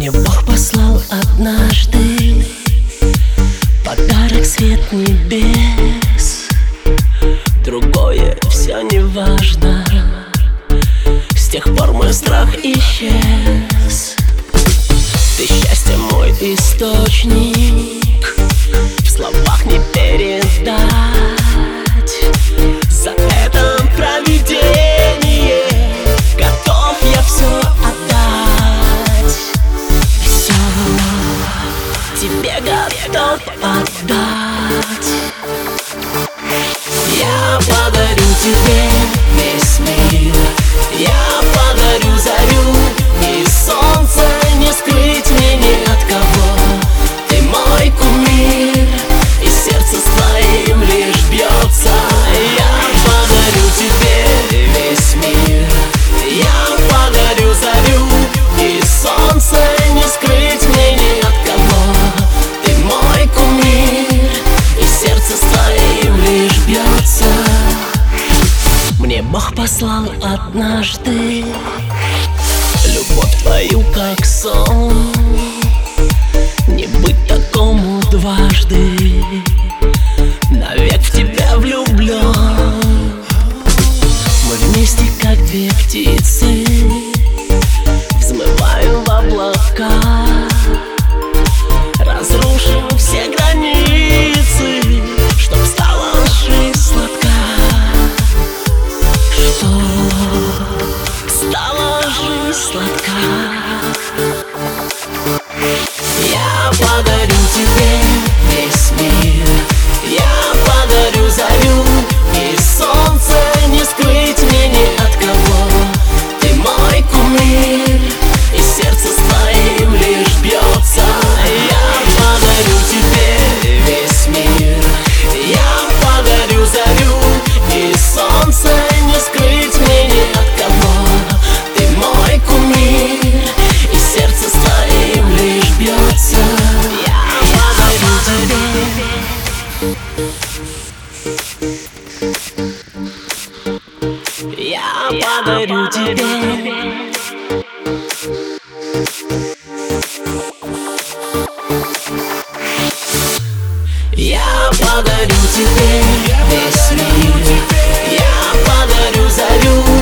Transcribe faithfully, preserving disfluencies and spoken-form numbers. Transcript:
Мне Бог послал однажды подарок, свет небес. Другое все не важно. С тех пор мой страх исчез. Ты счастье мой источник, в словах не передать. За это провидение готов я все отдать. Все тебе готов отдать. Я подарю тебе весь мир. Я подарю зарю, и солнце не скрыть мне ни от кого. Ты мой кумир, и сердце с твоим лишь бьется. Я подарю тебе весь мир. Я подарю зарю, и солнце не скрыть мне ни от кого. Ты мой кумир, и сердце с твоим лишь бьется. Мне Бог послал однажды любовь твою как сон. Не быть такому дважды, навек в тебя влюблен. Мы вместе как две птицы взмываем в облака, разрушим все границы, чтоб стала жизнь сладка. Стала жизнь сладка. Я подарю тебе весь мир. Я подарю зарю, и солнце не скрыть мне ни от кого. Ты мой кумир, и сердце с твоим лишь бьется. Я подарю тебе весь мир. Я подарю зарю, и солнце не скрыть мне ни от кого. Ты мой кумир, и сердце с твоим лишь бьется. Я подарю тебе. Я подарю тебе. Я подарю тебе весь мир. Я подарю зарю,